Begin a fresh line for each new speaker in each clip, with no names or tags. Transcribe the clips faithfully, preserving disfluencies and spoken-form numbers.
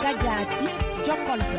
Gadiati, Jokolbe.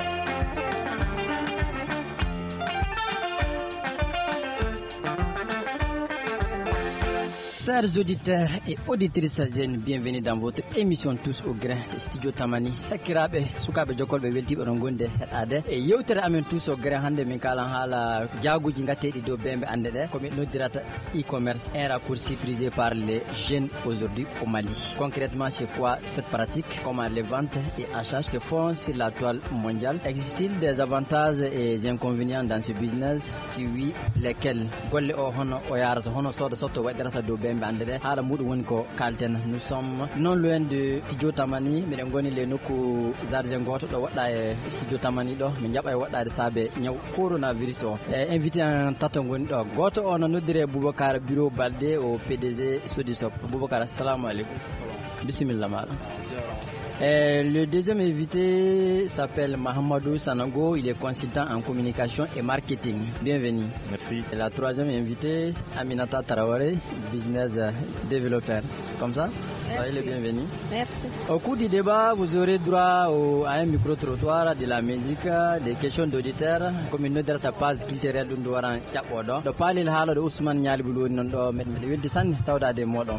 Chers auditeurs et auditrices jeunes, bienvenue dans votre émission Tous au Grain Studio Tamani. Sakirabe sukabe jokolbe weltibe don gonde hedade e yewtere amen Tous au Grain hande min kala hala jaaguji ngatedi do bembe ande de ko min noddirata e-commerce, un raccourci prisé par les jeunes aujourd'hui au Mali. Concrètement, c'est quoi cette pratique? Comment les ventes et achats se font sur la toile mondiale? Existe-t-il des avantages et des inconvénients dans ce business? Si oui, lesquels? Golle o hono o yarata hono sodo sotto wadirata do bembe. Nous sommes non loin de Studio Tamani, mais nous avons les noukou zarjen goto do wada e Studio Tamani do min jaba e wada de sabe nyaw coronavirus o invité en tato ngoni do goto on no dire Boubacar Bureau Balde au P D G Sodisop. Boubacar, assalamu alaikum. Bismillah mala. Euh, le deuxième invité s'appelle Mahamadou Sanogo, il est consultant en communication et marketing. Bienvenue.
Merci. Et
la troisième invitée, Aminata Traoré, business developer. Comme ça?
Merci.
Soyez le bienvenu.
Merci.
Au cours du débat, vous aurez droit au, à un micro-trottoir, de la musique, des questions d'auditeurs, comme une autre page culturelle d'Undouaran Yakodo. De parler le halo de Ousmane Nyalibulou, Nondo, Medwildisan, Tauda de Modon.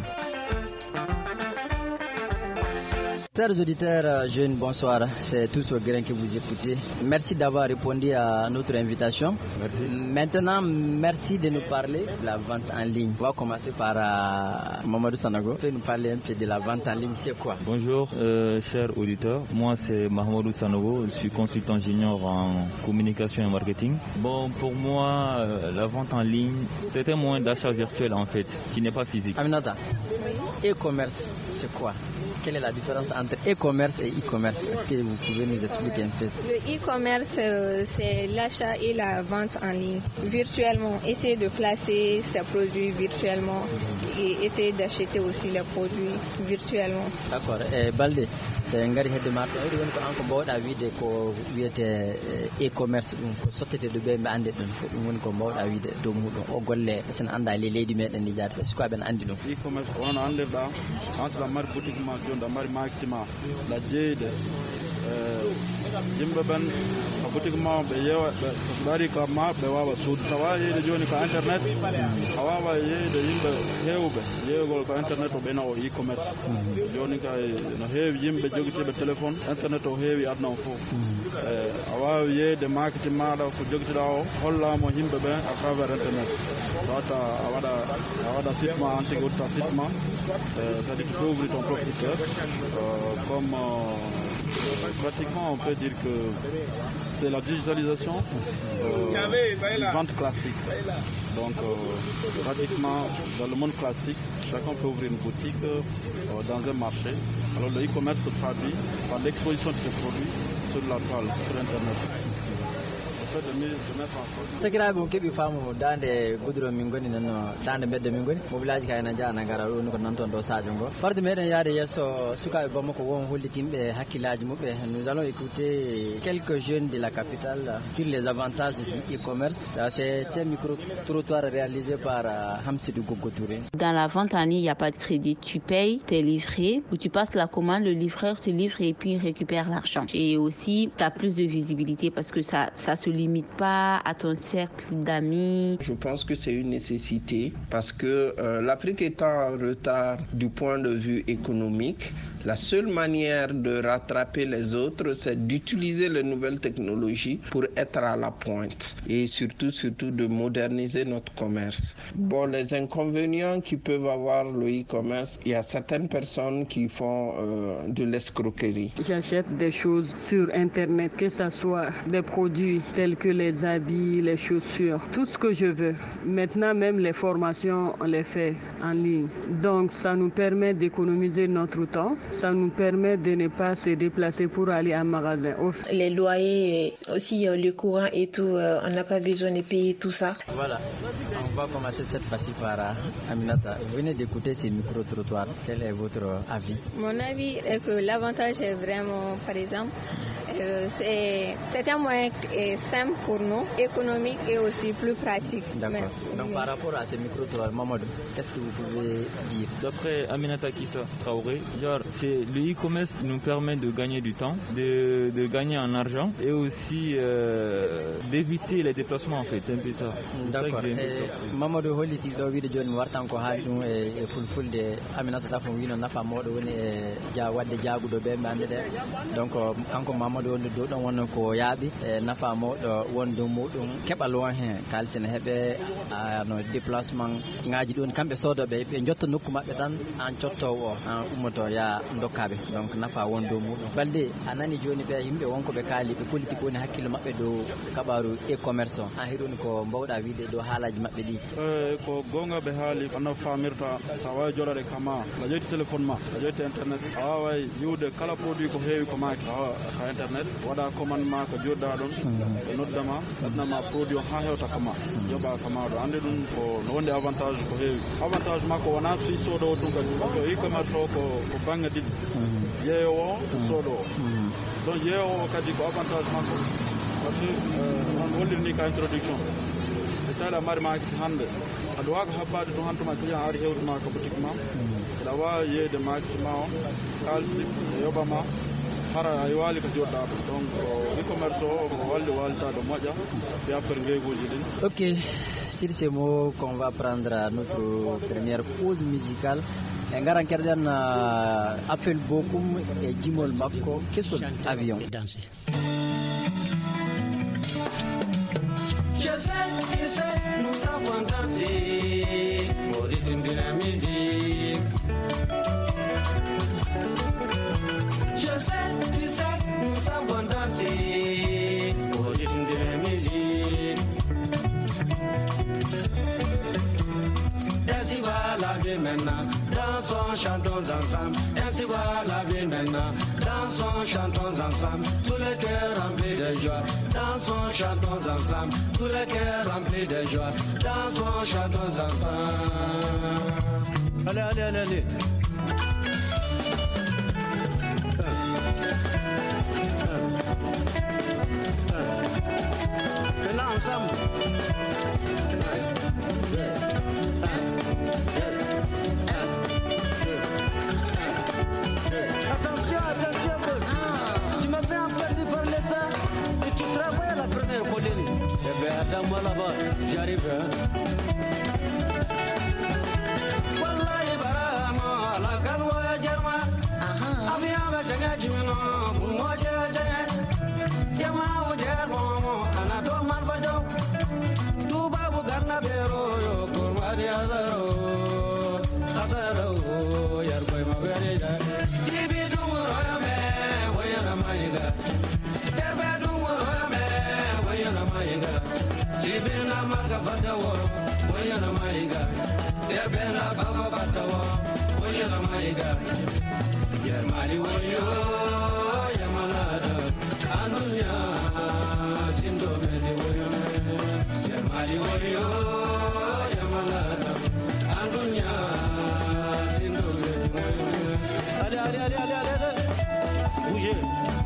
Chers auditeurs jeunes, bonsoir. C'est Tous au Grain que vous écoutez. Merci d'avoir répondu à notre invitation.
Merci.
Maintenant, merci de nous parler de la vente en ligne. On va commencer par uh, Mamadou Sanogo. Vous pouvez nous parler un peu de la vente en ligne, c'est quoi?
Bonjour, euh, chers auditeurs. Moi, c'est Mahamadou Sanogo. Je suis consultant junior en communication et marketing. Bon, pour moi, euh, la vente en ligne, c'est un moyen d'achat virtuel en fait, qui n'est pas physique.
Aminata, e-commerce, c'est quoi? Quelle est la différence entre e-commerce et e-commerce? Est-ce que vous pouvez nous expliquer un peu?
Le e-commerce, euh, c'est l'achat et la vente en ligne, virtuellement. Essayer de placer ses produits virtuellement et essayer d'acheter aussi les produits virtuellement.
D'accord. Et Balde, c'est un gars de marque. Il y a un peu de vie ko wiete e-commerce dum ko sottete do be ande dum ko dum woni ko bawda wiide do mudum o golle sen anda le leydi meden ni jaata ko ben andi dum
e-commerce on andirda on la marque boutique ma jonda mari marketing la jeede yimɓe ɓen ko boutique ma ɓe yewa ɓe mari ka ma ɓe wawa suudu tawa yeyde joni ko internet a wawa yeyde yimɓe hewɓe yewgol ko internet o ɓena o e-commerce joni ka no heewi yimɓe joguitiɓe téléphone internet o heewi adna o fof a wawi yeyde marketing maɗa ko joguitiɗa o hollamo yimɓe ɓen à travers internet wata a waɗa a waɗa site ma an tigui wutta site ma c'est-à-dire tu peux ouvrir ton propre site comme pratiquement on peut dire que c'est la digitalisation euh, une vente classique. Donc euh, pratiquement dans le monde classique, chacun peut ouvrir une boutique euh, dans un marché. Alors le e-commerce se traduit par l'exposition de ses produits sur la toile, sur internet.
C'est grave que bi famu dande gudro min goni nano dande bedde min goni mo village kay na jana ngara do ko nanton do sadio go farde meden yaade yeso suka e bamako won hollitimbe hakkilaji mabbe. Nous allons écouter quelques jeunes de la capitale sur les avantages du e-commerce. C'est un micro trottoir réalisé par uh, Hamsidou Gogo Touré.
Dans la vente en ligne, il n'y a pas de crédit, tu payes, tu es livré ou tu passes la commande, le livreur te livre et puis il récupère l'argent. Et aussi tu as plus de visibilité parce que ça ça se limite pas à ton cercle d'amis.
Je pense que c'est une nécessité parce que euh, l'Afrique est en retard du point de vue économique. La seule manière de rattraper les autres, c'est d'utiliser les nouvelles technologies pour être à la pointe et surtout, surtout de moderniser notre commerce. Bon, les inconvénients qui peuvent avoir le e-commerce, il y a certaines personnes qui font euh, de l'escroquerie.
J'achète des choses sur Internet, que ce soit des produits tels que les habits, les chaussures, tout ce que je veux. Maintenant, même les formations, on les fait en ligne. Donc, ça nous permet d'économiser notre temps. Ça nous permet de ne pas se déplacer pour aller à un magasin.
Les loyers, aussi le courant et tout, on n'a pas besoin de payer tout ça.
Voilà, on va commencer cette fois-ci par Aminata. Vous venez d'écouter ces micro-trottoirs. Quel est votre avis?
Mon avis est que l'avantage est vraiment, par exemple, euh, c'est, c'est un moyen euh, simple pour nous, économique et aussi plus pratique.
D'accord. Mais, Donc oui. Par rapport à ces micro-trottoirs, Mamadou, qu'est-ce que vous pouvez dire?
D'après Aminata Kissa Traoré, genre, c'est, le e-commerce nous permet de gagner du temps, de, de gagner en argent et aussi euh, d'éviter les déplacements en fait, c'est un peu ça.
D'accord. Mamadou Holiti do wiide joni mi wartan ko haali ɗum e fulfulde Aminata Tafo wino nafa moɗo woni e ja wadde jaaguɗo ɓe ɓe annde ɗe donc kanko Mamadou wonde dow ɗon wonno ko yaaɓi e nafa moɗo won dow muɗum keɓal won hen kalisi ne heeɓe no déplacement ngaji ɗon kamɓe soodoɓe ɓe jotta nokku maɓɓe tan an cottowo o an ummoto ya dokkaɓe donc nafa won dow muɗum balde a nani joni ɓe yimɓe wonko ɓe kaali ɓe politique woni hakkille maɓɓe dow kaɓaru e commerce o an heɗoni ko mbawɗa wiide dow haalaji maɓɓe ɗi?
Ko gonga ɓe haali kono famirta sa wawi joɗade kama a ƴetti téléphone ma a ƴetti internet a wawi yiwde kala produit ko heewi ko maki ka internet waɗa commande ma ko joɗɗa ɗon ɓe noddama waɗnama produit o ha hewta kama joɓa kama ɗo ande ɗum ko no wonde avantage ko heewi avantage makko wona si sodowo ɗum kadi par ce que e-commerce o ko ko banggue ɗiɗi yeeyowo o sodowo donc yeeyowo kadi ko avantage makko par ce que on hollirni ka introduction taala mari ma hande aɗa wawi habbade to hantuma client ari hewtuma ko boutique ma aɗa wawi yeyde makisi ma o kalisi e yoɓama hara ay waali ko joɗɗa donc e-commerce o ko walli walitade moƴƴa e affaire gueyguji ɗin.
Ok, sur ces mots qu'on va prendre notre première pause musicale. E ngaran kerɗen appel bokum e jimol makko kesol avion.
Je sais, je sais, nous savons danser au rythme de la musique. Je sais, tu sais, nous savons danser au rythme de la musique. Ainsi va la vie maintenant, dansons, chantons ensemble. Ainsi va la vie maintenant, dansons, chantons ensemble. Tous les cœurs remplis de joie, dansons, chantons ensemble. Tous les cœurs remplis de joie, dansons, chantons ensemble. Allez, allez, allez, allez. Maintenant ensemble. Attention, attention, ah. Tu m'as fait entendu parler ça et tu travailles à la première colline. Eh bien, attends-moi là-bas, j'arrive. Hein. Wallahi barama la galwa jarma. Abiya ga jaga jimino, mo jaga. Yama o jarmo, ana to marbajo. Tu babu garna bero yo kurma di azaro. Azaro yar koy ma berida. Jibi dumuro me, wayana maiga. Terbe dumuro me, wayana maiga. Jibi na marga fadawo, wayana maiga. Terbe na baba fadawo, wayana maiga. Yar mali wayo, yamalada. Anunya, sindo meli wayo. Yar mali wayo, yamalada. Anunya, sindo meli wayo. Allez, allez, allez, allez, allez, bougez.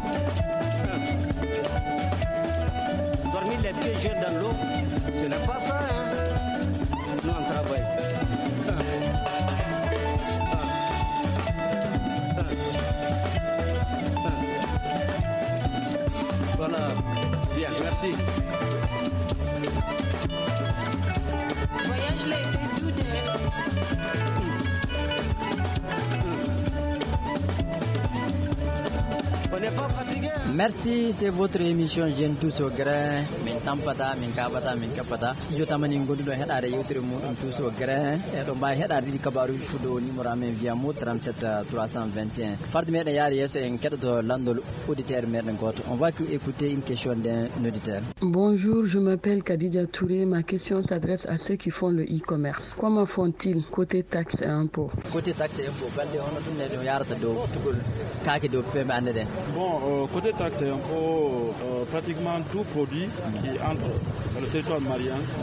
Dormir les pieds jeunes dans l'eau, ce n'est pas ça, hein. Nous on travaille. Voilà, bien, merci.
Voyage l'été tout
On n'est pas fatigué. Hein?
Merci, c'est votre émission Jeune Tous au Grain. Min tampata, min kabata, min kapata. Yo tamani ngodu do hedare yewtere mudum Tous au Grain. E do mbay hedare di kabaru fudo numéro amen via mo trente-sept trois cent vingt et un. Fardi meden yaari yeso en kedo landol auditeur meden goto. On va écouter une question d'un auditeur.
Bonjour, je m'appelle Khadija Touré. Ma question s'adresse à ceux qui font le e-commerce. Comment font-ils côté taxes et impôts?
Côté taxes et impôts, balde hono dum ne do yarata do tugol kaake do pembe ande den.
Bon, euh, côté taxes et impôts, euh, pratiquement tout produit qui entre dans le territoire malien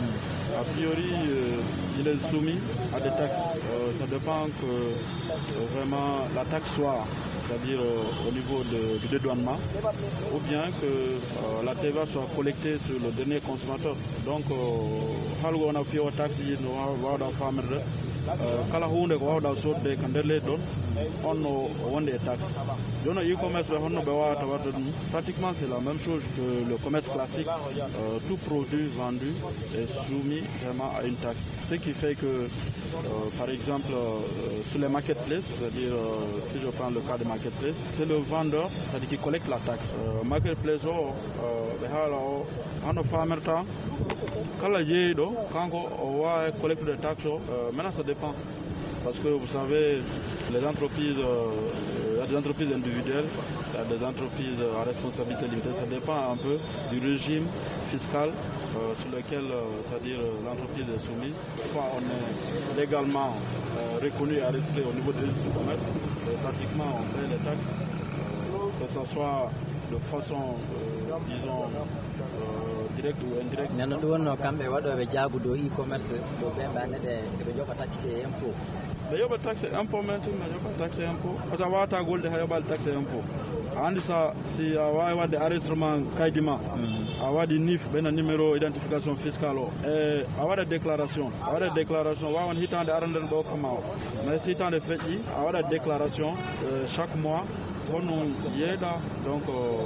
a priori, euh, il est soumis à des taxes. Euh, ça dépend que euh, vraiment la taxe soit, c'est-à-dire euh, au niveau de, du dédouanement, ou bien que euh, la T V A soit collectée sur le dernier consommateur. Donc, on a fait une taxe, on a fait kala hunde ko wawɗa sodde ko nder leydi ɗon onno wonde e taxe. Joni e-commerce ɓe honno ɓe wawata wadde ɗum pratiquement c'est la même chose que le commerce classique. Euh, tout produit vendu est soumis vraiment à une taxe, ce qui fait que euh, par exemple euh, sur les marketplaces, c'est-à-dire euh, si je prends le cas de marketplace, c'est le vendeur, c'est-à-dire qui collecte la taxe. euh, marketplace o ɓe haala o hano famerta kala jeeyiɗo kanko o wawi collecte des taxes o. euh, maintenant ça dépend, parce que vous savez les entreprises, euh, il y a des entreprises individuelles, il y a des entreprises à responsabilité limitée, ça dépend un peu du régime fiscal euh, sur lequel euh, c'est-à-dire l'entreprise est soumise. Soit on est légalement euh, reconnu et arrêté au niveau des du commerce, et pratiquement on paie les taxes, euh, que ce soit de façon euh, disons euh, directe ou indirecte.
Nano ɗum wonno kamɓe waɗoɓe jaabu dow e-commerce ɗo ɓe mbaneɗe eɓe joɓa taxe e impôt.
ɓe yoɓa taxe impôt men tun ɓe yoɓa taxe impôt par ce que a wawata golde ha yoɓal taxe impôt. A andi sa si a wawi wadde enregistrement kaydi ma, a waɗi N I F ɓena numéro identification fiscale o, e a waɗa déclaration a waɗa déclaration wawan hitande arandere ɗo kama o, mais si hitande feƴƴi a waɗa déclaration euh, chaque mois honno yeeɗa donc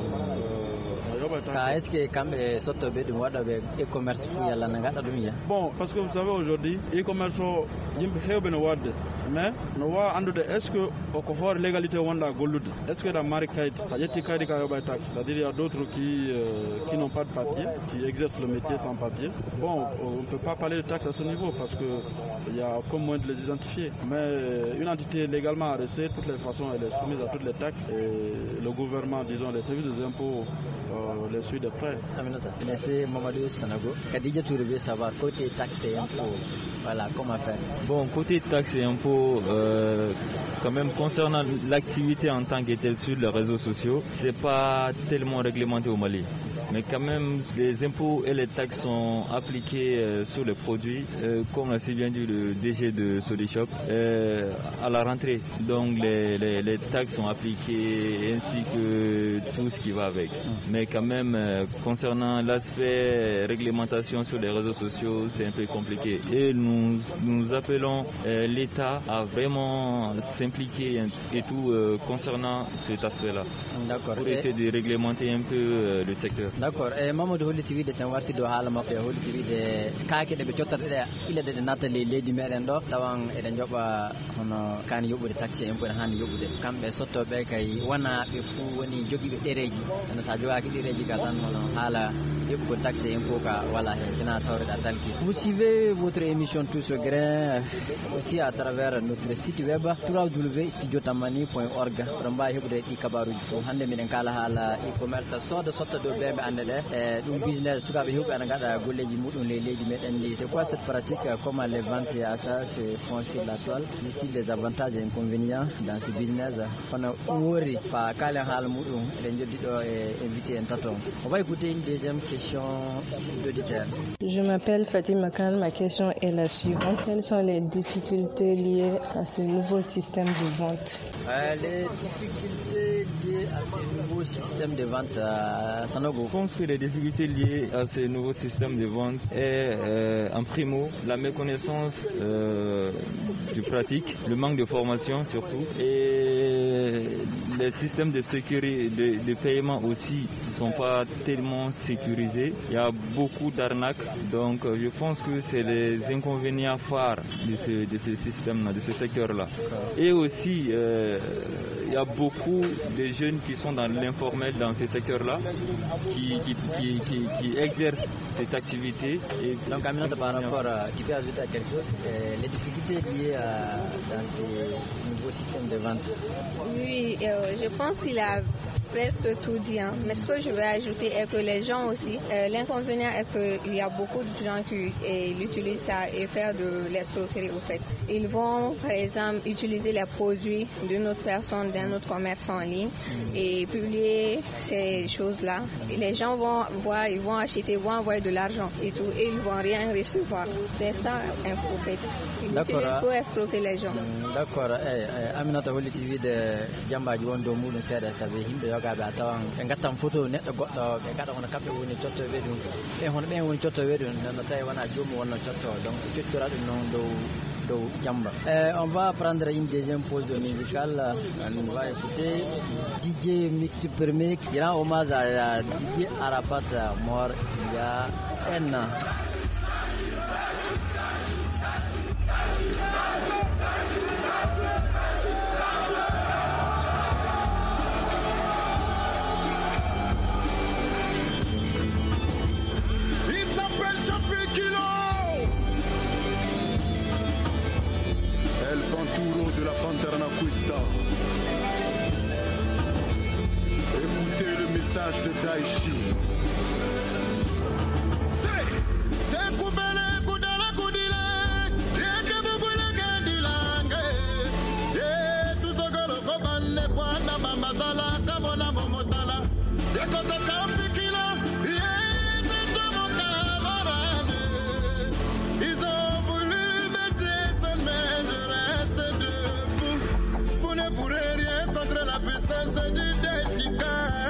ka est ce que kamɓe sottoɓe ɗum waɗoɓe e-commerce fou yalla ne gaɗa ɗum ya.
Bon, parce que vous savez aujourd'hui e-commerce o yimɓe hewɓe no wadde, mais no wawa andude est ce que oko hoore légalité wonɗa gollude, est ce que ɗa mari kayit, sa ƴetti kaydi ka yoɓa taxe, c'est à dire il y a d'autres qui euh, qui n'ont pas de papier, qui exercent le métier sans papier. Bon, on ne peut pas parler de taxe à ce niveau parce que il y a aucun moyen de les identifier, mais une entité légalement arrêtée, de toutes les façons elle est soumise à toutes les taxes et le gouvernement, disons les services des impôts euh, les suit de près.
Aminata, merci Mamadou Sanogo. Khadija Touré veut savoir côté taxes et impôts, voilà, comment faire.
Bon, côté taxes et impôts, euh, quand même concernant l'activité en tant que telle sur les réseaux sociaux, c'est pas tellement réglementé au Mali. Mais quand même, les impôts et les taxes sont appliqués euh, sur les produits, euh, comme l'a si bien dit le D G de Sodishop, euh, à la rentrée. Donc les, les, les taxes sont appliquées ainsi que tout ce qui va avec. Mais quand même, euh, concernant l'aspect réglementation sur les réseaux sociaux, c'est un peu compliqué. Et nous, nous appelons euh, l'État à vraiment s'impliquer et tout euh, concernant cet aspect-là.
D'accord.
Pour essayer de réglementer un peu euh, le secteur.
D'accord. E Mamadou holliti wiide tan warti do haala makko e holliti wiide kaake ɗe ɓe cottata ɗe ilede ɗe natta ley leydi meɗen ɗo tawan eɗen joɓa hono kani yoɓude taxe impôt ne hanni yoɓude kamɓe sottoɓe kay wona ɓe fuu woni joguiɓe ɗereji ene sa jogaki ɗereji ka tan hono haala yoɓugol taxe impôt ka wala hen sina tawreɗa talki. Vous suivez votre émission Tous au Grain aussi à travers notre site web w w w point studio tamani point org. Oɗon mbawi heɓude ɗi kabaruji fof. Hande miɗen kala haala e-commerce soda sotta dow ɓeɓe ande ɗe e ɗum business sukaɓe hewɓe ana gaɗa golleji muɗum ley leydi meɗen ndi. C'est quoi cette pratique, comment les ventes et achats se font sur la toile, disent les avantages et inconvénients dans ce business hono wori fa kalen haala muɗum eɗen joddi ɗo e invité en taton. On va écouter une deuxième question d'auditeur.
Je m'appelle Fatima Khan, ma question est la suivante. Quelles sont les difficultés liées à ce nouveau système de vente?
euh, Les difficultés liées à ce nouveau système de vente, euh, Sanogo.
Je pense que les difficultés liées à ce nouveau système de vente est euh, en primo la méconnaissance euh, du pratique, le manque de formation surtout, et les systèmes de sécurité, de, de paiement aussi ne sont pas tellement sécurisés. Il y a beaucoup d'arnaques, donc je pense que c'est les inconvénients phares de ce, de ce système-là, de ce secteur-là. Et aussi, euh, il y a beaucoup de jeunes qui sont dans l'informel dans ce secteur-là, qui, qui, qui, qui, qui exercent cette activité. Et
donc, Aminata, par rapport à, tu peux ajouter à quelque chose, euh, les difficultés liées à, dans ces nouveaux systèmes de vente?
Oui, euh, je pense qu'il y a presque tout dit. Hein. Mais ce que je vais ajouter est que les gens aussi, euh, l'inconvénient est qu'il y a beaucoup de gens qui et, l'utilisent ça et faire de l'escroquerie au fait. Ils vont par exemple utiliser les produits d'une autre personne, d'un autre commerce en ligne et publier ces choses-là. Et les gens vont voir, ils vont acheter, vont envoyer de l'argent et tout et ils vont rien recevoir. C'est ça un faux fait. Ils utilisent pour escroquer les gens.
D'accord. Eh, Aminata Holly T V de jambaji wondo muɗum seeɗa sabi yimɓe yogaɓe a tawan ɓe gattan photo neɗɗo goɗɗo ɓe gaɗa hono kamɓe woni cottoɓe ɗum ɓen hono ɓen woni cottoɓe ɗum no tawi wona joomum wonno cotto donc coccira ɗum noon dow dow jamba. Eh, on va prendre une deuxième pause musicale. On va écouter D J Mix Premier qui rend hommage à D J Arafat mort il y a un an.
El Panturo de la Panternacquista. Écoutez le message de Daichi. C'est, c'est coupele, coudala, coudile, yeke bugule gendilange. Ye, tout ce que le cobane, quoi, na mamazala, kabona momotala. Yekoto champikila, ye, c'est de mon camarade. Ils ont voulu me descendre, je reste debout. Vous ne pourrez rien contre la puissance du Deshikane.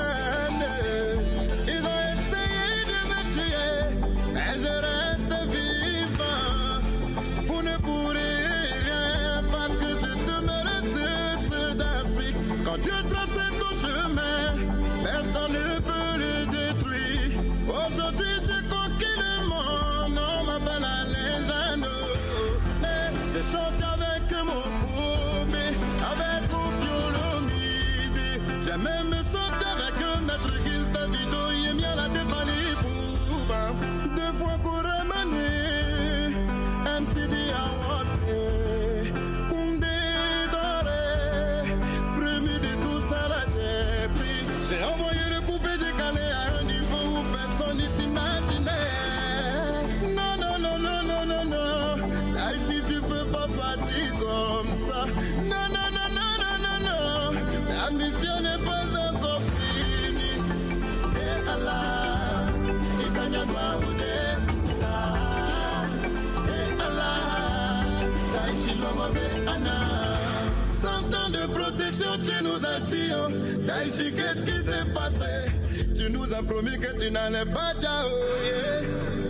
Ils ont essayé de me tuer, mais je reste vivant. Vous ne pourrez rien parce que je demeure ressources d'Afrique. Quand Dieu trace ton chemin, personne ne peut le détruire. Aujourd'hui, j'ai conquis le monde, on m'appelle la légende. J'ai chanté avec mon groupe, avec mon violomide. J'ai même chanté avec un maître Gims Davido, il y a la défalie pour deux fois qu'on ramenait M T V Award. Koundé doré, premier de tout ça là j'ai pris. J'ai envoyé le coupé décalé à un niveau où personne ne s'imaginait. Non, non, non, non, non, non, non. Là ici tu peux pas partir comme ça. Non, non, non, non, non, non, non. La mission n'est pas encore finie. Et Allah, il gagne à toi ou des et Allah, là ici l'homme Anna. Cent ans de protection, tu nous as dit, oh. Daichi, qu'est-ce qui s'est passé? Tu nous as promis que tu n'allais pas dire, oh, yeah.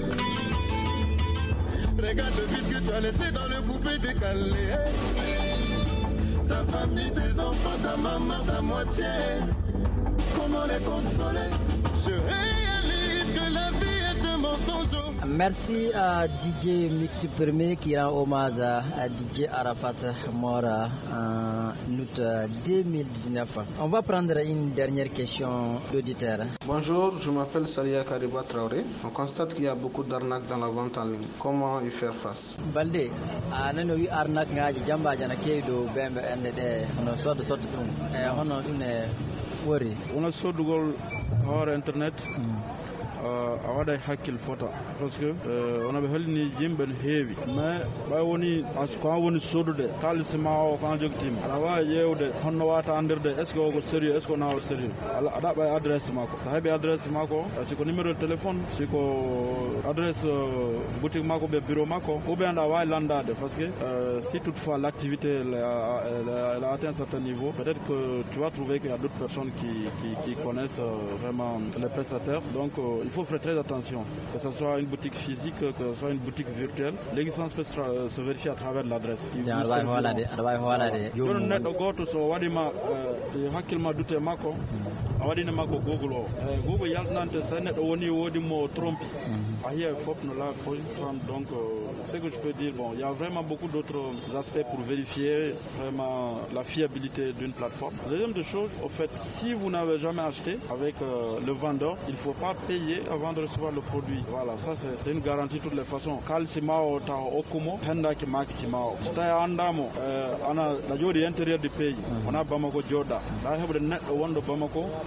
Regarde le vide que tu as laissé dans le coupé décalé. Ta famille, tes enfants, ta maman, ta moitié. Comment les consoler? Je réalise que la vie est un mensonge.
Merci à D J Mix Premier qui rend hommage à D J Arafat mort en août deux mille dix-neuf. On va prendre une dernière question d'auditeur.
Bonjour, je m'appelle Salia Kariba Traoré. On constate qu'il y a beaucoup d'arnaques dans la vente en ligne. Comment y faire face?
Balde, anano wi arnaque ngaji jambaji ana kewi do bembe ende de hono sodde sodde dum e hono dum e wori
wona soddugol hoore internet a waɗa hakkille fota par ce que on aɓe hollini yimɓe no heewi mais ɓay woni ko an woni sodude kalisi ma o ko an jogitima aɗa wawi ƴewde honno wata andirde est ce que o ko sérieux est ce que wona o sérieux aɗa ɓay adresse makko so heeɓi adresse makko siko numéro de téléphone siko adresse boutique makko ɓe bureau makko ou bien aɗa wawi landade par ce que si toutefois l' activité elle a atteint un certain niveau, peut être que tu vas trouver qu'il y a d'autres personnes qui, qui, qui connaissent vraiment les prestataires. Donc il faut faire très attention, que ce soit une boutique physique, que ce soit une boutique virtuelle. L'existence peut se vérifier à travers l'adresse. Joni neɗɗo goto so waɗima hakkilma dute makko a waɗino makko Google o Google yaltanante so neɗɗo woni woodi mo trompi a hiya fof no la donc ce que je peux dire, bon, il y a vraiment beaucoup d'autres aspects pour vérifier vraiment la fiabilité d'une plateforme. Deuxième des choses, au fait, si vous n'avez jamais acheté avec euh, le vendeur, il ne faut pas payer avant de recevoir le produit. Voilà, ça c'est une garantie de toutes les façons. Kalsi mao ta okumo, henda ki maki mao. Sta andamo, ana la jodi intérieur du pays. On a Bamako Joda. La hebde net wonder Bamako,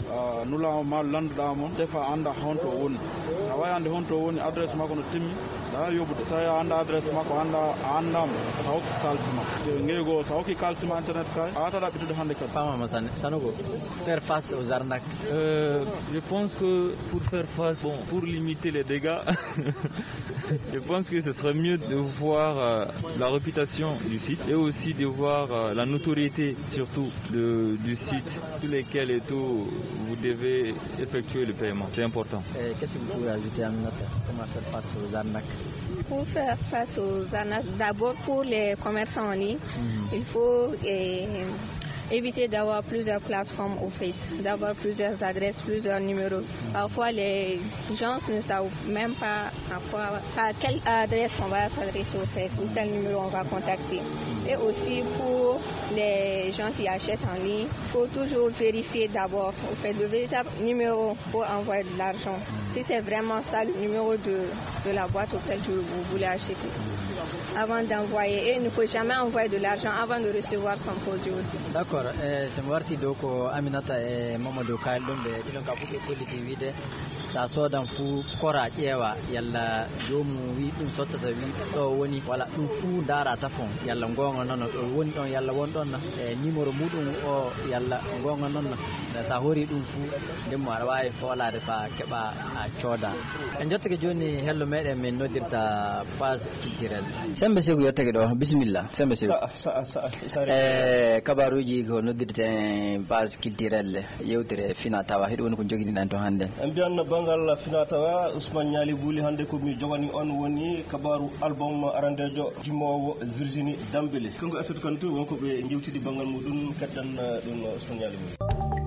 nula ma landa mo defa anda honto woni awaya ande honto woni adresse mako no timmi da yobude tawi anda adresse mako anda andam sawki kalsima ngego sawki kalsima internet kay ata da bitude hande kay
fama masane sanogo faire face aux arnaques.
euh, je pense que pour faire face, bon, pour limiter les dégâts je pense que ce serait mieux de voir euh, la réputation du site et aussi de voir euh, la notoriété surtout de, du site sur lesquels et tout vous devez effectuer le paiement, c'est important.
Et qu'est-ce que vous pouvez ajouter à notre comment faire face aux arnaques?
Pour faire face aux arnaques, d'abord pour les commerçants en ligne, mmh. il faut eh, éviter d'avoir plusieurs plateformes au fait, d'avoir plusieurs adresses, plusieurs numéros. Mmh. Parfois les gens ne savent même pas à, quoi, à quelle adresse on va s'adresser au fait ou quel numéro on va contacter. Mmh. Et aussi pour les gens qui achètent en ligne, il faut toujours vérifier d'abord au fait le véritable numéro pour envoyer de l'argent. Mmh. Si c'est vraiment ça le numéro de, de la boîte auquel vous voulez acheter. Avant d'envoyer, et il ne faut jamais envoyer de l'argent avant de recevoir son produit aussi.
D'accord, c'est Mwarti Doko Aminata et Mamadou Kailumbe, il a beaucoup de politique. Ça sort d'un fou, Kora Ewa, Yalla, Jomu, une sorte de vie, Woni, voilà, un fou d'ara tafon, Yalla Ngong, Wonton, Yalla Wonton, numéro Moudou, ou Yalla Ngong, Sahori, un fou, de Marwai, Fola, de Pa, Keba, Choda. Et je te dis, hello, madame, mais non, ta phase culturelle. Sembe segu yottake do bismillah sembe segu eh kabaruji ko noddirte base culturelle yewtere fina tawa hedo woni ko jogini dan to hande
en bianna bangal fina tawa Ousmane Niali Bouli hande ko mi jogani on woni kabaru album arandejo jimowo Virginie Dambélé kongo asut kantu wonko be jewtidi bangal mudum kaddan dum Ousmane Niali Bouli.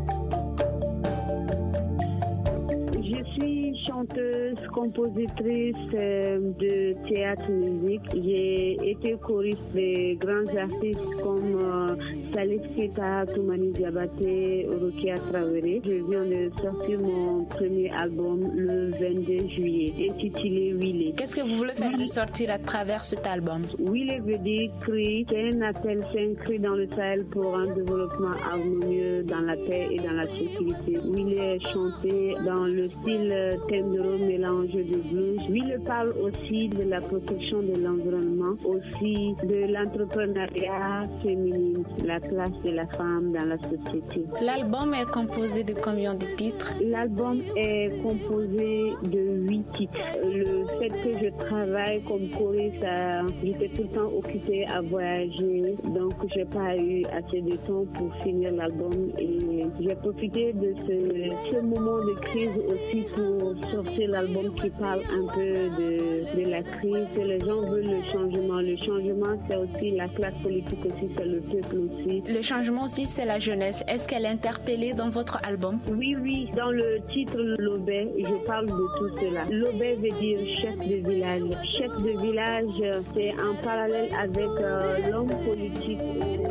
Je suis chanteuse, compositrice de théâtre musique. J'ai été choriste de grands artistes comme euh, Salif Keita, Toumani Diabaté, Rokia Traoré. Je viens de sortir mon premier album le vingt-deux juillet, intitulé Wile.
Qu'est-ce que vous voulez faire de sortir à travers cet album?
Wile veut dire cri. C'est un appel, c'est un cri dans le Sahel pour un développement harmonieux dans la paix et dans la sécurité. Wile est chanté dans le style tendero mélange de blues. Wile parle aussi de la protection de l'environnement, aussi de l'entrepreneuriat féminin, la place de la femme dans la société.
L'album est composé de combien de titres?
L'album est composé de huit titres. Le fait que je travaille comme choriste, j'étais tout le temps occupée à voyager, donc j'ai pas eu assez de temps pour finir l'album et j'ai profité de ce, ce moment de crise aussi pour sortir l'album qui parle un peu de, de la crise, que les gens veulent le changement. Le changement, c'est aussi la classe politique aussi, c'est le peuple aussi.
Le changement aussi, c'est la jeunesse. Est-ce qu'elle est interpellée dans votre album?
Oui, oui. Dans le titre Lobé, je parle de tout cela. Lobé veut dire chef de village. Chef de village, c'est en parallèle avec euh, l'homme politique.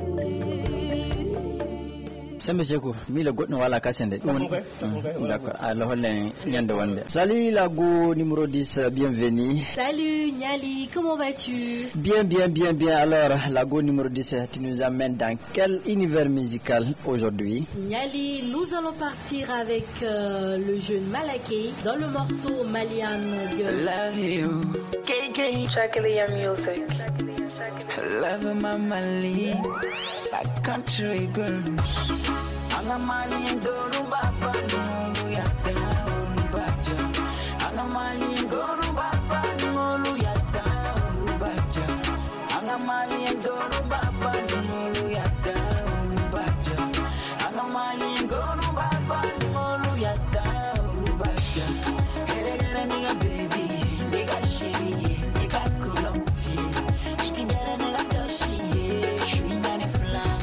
sembe jeko mi la godno wala kasende d'accord alors holen nyande wonde salut la go numéro dix, bienvenue.
Salut Niali, comment vas-tu?
Bien bien bien bien. Alors la go numéro dix, tu nous amènes dans quel univers musical aujourd'hui?
Niali, nous allons partir avec euh, le jeune Malaké dans le morceau Malian Girl.
Love you K K Chakalia music. Love my Mali, like country girls. I'm Mali and go to Baba, no, ya down, Baja. I'm Mali and go to Baba, no, ya down, Baja. I'm Mali and go to Baba, no, ya down, Baja. I'm Mali and go to Baba, no, ya down, Baja. Hey, get a nigga, baby, nigga, shitty, nigga, kulumti. It's get a nigga, doshi, she ain't a fly.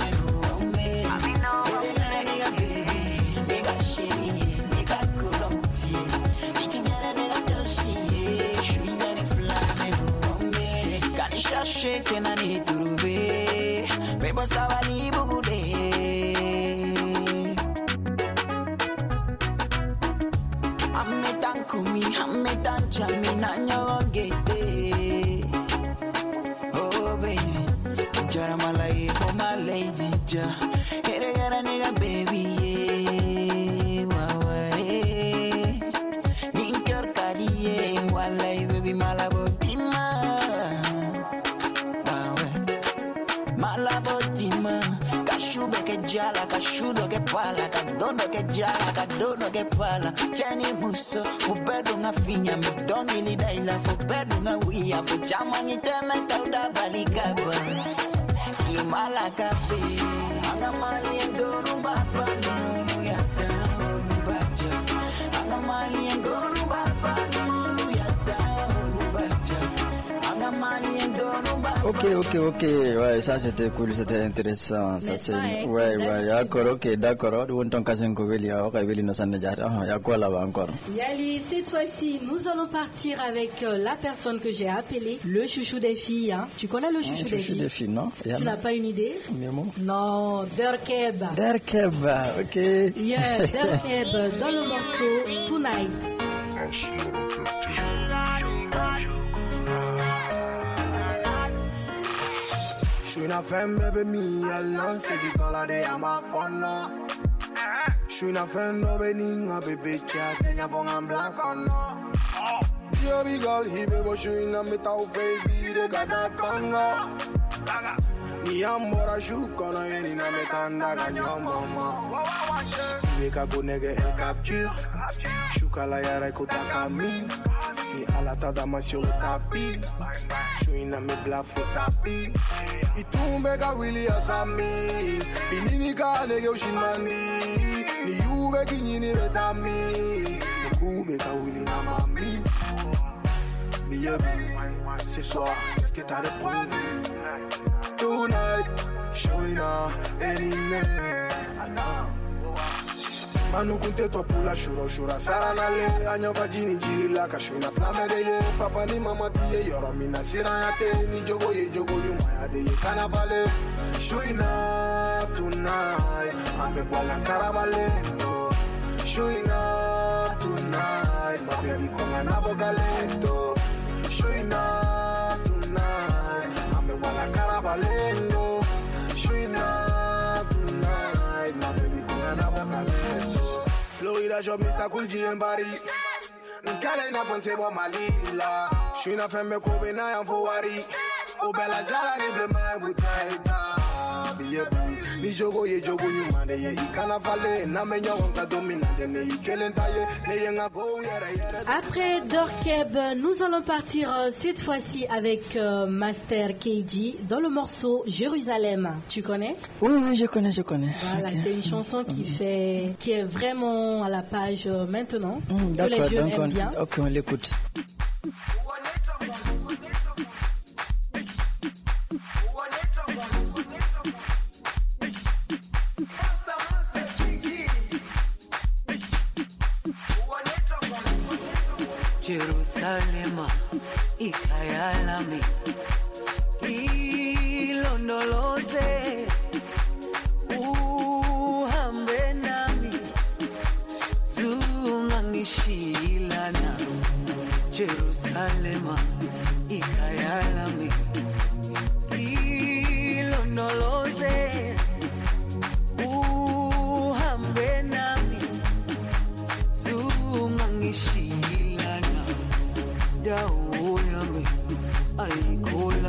Shaking and it to be, baby, Savani Bugude. I'm a tankumi, I'm a tanchami, Nanya get oh, baby, Jaramala, oh, my lady, ja, here I got a nigga, baby, otima kashuba ke jala kashudo ke pala kadondo ke jala kadondo ke pala chani muso fubedo nga finya midongi ni daila fubedo nga wiya fu chama ni teme tauda baligaba kimala kafe anga mali ngonu baba no ya down bacha anga mali ngonu baba no ya down bacha anga mali ngonu baba.
Ok, ok, ok, ouais, ça c'était cool, c'était intéressant. Ça, c'est... Ouais, ouais, ouais, d'accord, ok, d'accord. On t'en casse un peu, il y a quoi là-bas encore?
Yali, cette fois-ci, nous allons partir avec euh, la personne que j'ai appelée, le chouchou des filles. Hein. Tu connais le chouchou, ah, des, chouchou filles? des filles? Non. Tu Yana. N'as pas une idée? Mimo? Non, Derkeba.
Derkeba, ok.
Yeah, Derkeba, dans le morceau Tonight.
J'suis une femme, baby, me alone, c'est du dollar de ma phone. J'suis une femme, baby, nga baby, chat, t'es bon en black on. Yo, big girl, he baby, j'suis une metal baby, de gada kanga. Ni ambora shukona, yeni na metanda ganyomba. Mika gonege el capture, shukala yara kutaka mi. Ni alata dama sur le tapis. J'suis na me blaf au tapis. Itumbe ka wili asami. Binini ka nege ushimandi. Ni yube kinyini betami. Nukube ka wili na mami. Biyebi, ce soir, qu'est-ce que t'as répondu? Tonight, Shoina, Enine, Manu kunte to pula shuro shura saranale anya vajini jiri la kashuna flamere papa ni mama tiye yoro mina sirayate ni jogo ye jogo nyuma ya de kanavale Shoina tonight ame bala karabale Shoina tonight my baby konga na bogalento Shoina tonight ame bala karabale Shoina tonight my baby konga na bogalento Florida job Mister Kulji en Paris Nkale na fonte bo malila Shoina femme kobe na yan fo wari O bella jara ni ble mai butaita Ni jogo ye jogo nyuma de ye ikana fale na menya wonka domina de ne ikelenta ye ne yenga go yere yere.
Après Dorkeb, nous allons partir euh, cette fois-ci avec euh, Master K G dans le morceau Jérusalem. Tu connais?
Oui, oui, je connais, je connais.
Voilà, okay. C'est une chanson qui mmh. fait, qui est vraiment à la page euh, maintenant. Mmh,
que les jeunes
aiment bien.
Ok, on l'écoute.
Jerusalema ikayalami ilondoloze uhambe nami zungangishilana Jerusalema ikayalami ilondoloze uhambe nami zungangishilana Dawo yami ayikhola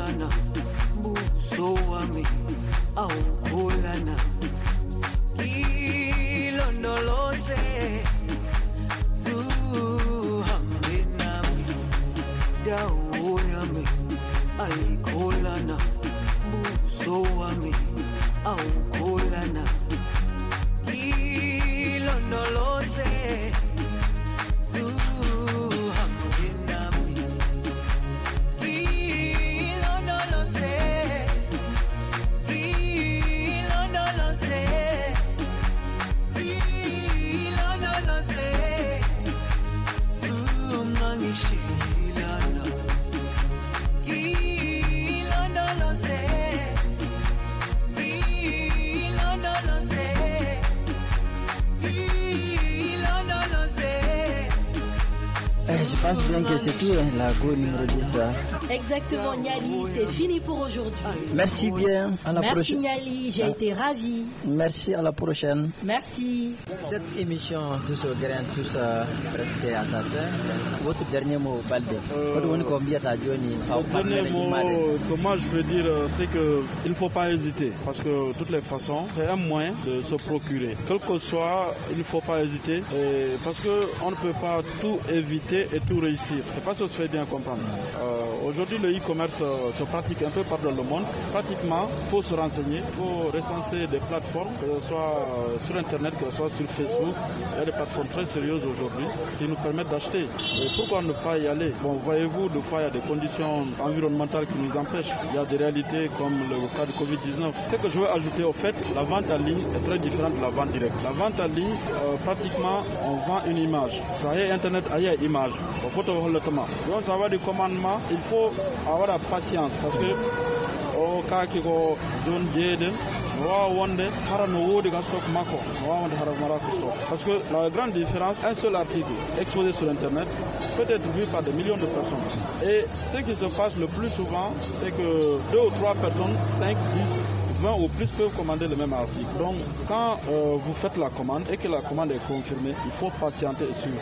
pense bien que c'est tout, hein, la go numéro dix.
Exactement, Niali, c'est fini pour aujourd'hui.
Merci bien, à la
Merci
prochaine.
Merci Niali, j'ai ah. été ravie.
Merci, à la prochaine.
Merci.
Cette émission, tous au grain, tous euh, presque à sa fin. Votre dernier mot, Balde.
Euh, le dernier mot que moi je veux dire, c'est qu'il ne faut pas hésiter. Parce que de toutes les façons, c'est un moyen de se procurer. Quel que soit, il ne faut pas hésiter. Et parce qu'on ne peut pas tout éviter et tout réussir. C'est pas ce que se fait bien comprendre. Euh, Aujourd'hui, le e-commerce euh, se pratique un peu partout dans le monde. Pratiquement, il faut se renseigner, il faut recenser des plateformes, que ce soit euh, sur Internet, que ce soit sur Facebook. Il y a des plateformes très sérieuses aujourd'hui qui nous permettent d'acheter. Et pourquoi ne pas y aller? Bon, voyez-vous, des fois, il y a des conditions environnementales qui nous empêchent. Il y a des réalités comme le cas de covid dix-neuf. Ce que je veux ajouter, au fait, la vente en ligne est très différente de la vente directe. La vente en ligne, euh, pratiquement, on vend une image. Ça y est, Internet, ailleurs, image. Il faut avoir le temps. Donc, ça va du commandement. Il faut avoir la patience parce que au cas qui go don jeden wa wonde harano wodi ga stock mako wa wonde harano mara ko stock parce que la grande différence, un seul article exposé sur internet peut être vu par des millions de personnes et ce qui se passe le plus souvent c'est que deux ou trois personnes, cinq, dix, vingt ou plus peuvent commander le même article. Donc quand euh, vous faites la commande et que la commande est confirmée, il faut patienter et suivre.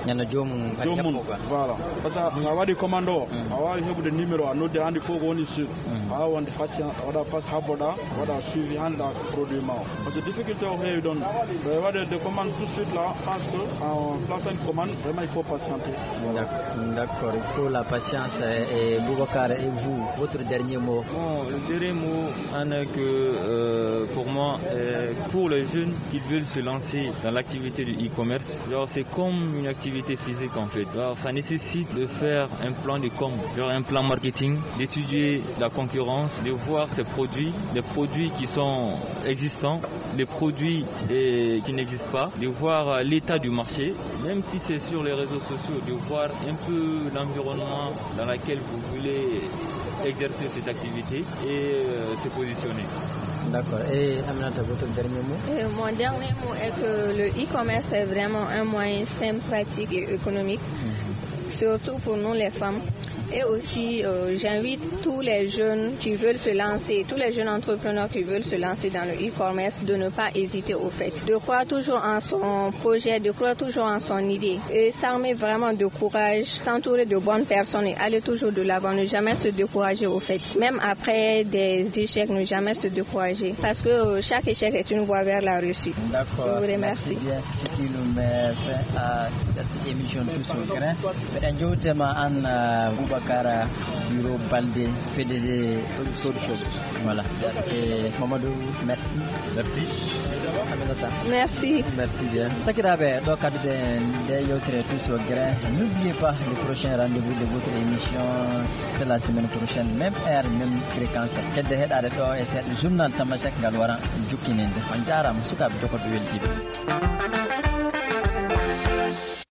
Voilà. Parce que on va des commandes, on va des numéros, on a des handi faut qu'on y suit. On a des patients, on a pas saboda, on a suivi un produit mort. Parce que difficulté on a eu donné. On va des commandes tout de suite là, parce que en plaçant une commande, vraiment il faut patienter.
D'accord, il faut la patience. Et Boubacar, et vous, votre dernier mot?
Bon, le dernier mot, en est que Euh, pour moi, euh, pour les jeunes qui veulent se lancer dans l'activité du e-commerce, c'est comme une activité physique en fait. Alors, ça nécessite de faire un plan de com, genre un plan marketing, d'étudier la concurrence, de voir ces produits, les produits qui sont existants, les produits et, qui n'existent pas, de voir l'état du marché, même si c'est sur les réseaux sociaux, de voir un peu l'environnement dans lequel vous voulez exercer cette activité et euh, se positionner.
D'accord. Et Aminata, votre dernier mot?
euh, Mon dernier mot est que le e-commerce est vraiment un moyen simple, pratique et économique, mm-hmm. surtout pour nous les femmes. Et aussi, euh, j'invite tous les jeunes qui veulent se lancer, tous les jeunes entrepreneurs qui veulent se lancer dans le e-commerce, de ne pas hésiter au fait, de croire toujours en son projet, de croire toujours en son idée et s'armer vraiment de courage, s'entourer de bonnes personnes et aller toujours de l'avant, ne jamais se décourager au fait. Même après des échecs, ne jamais se décourager parce que euh, chaque échec est une voie vers la réussite.
D'accord.
Je vous remercie.
Merci bien. Ce qui nous met fin à cette émission Tous au grain. Mesdames et messieurs, Boubacar Bureau Balde, P D G Solutions. Voilà. Et Mamadou, merci.
Merci.
Merci.
Merci bien. Sakirabe, donc à Tous au grain. N'oubliez pas le prochain rendez-vous de votre émission. C'est la semaine prochaine, même heure, même fréquence. Quel de head à et c'est le journal Tamasak Galwara, Jukinende. Manjara, Musuka, Joko Welti.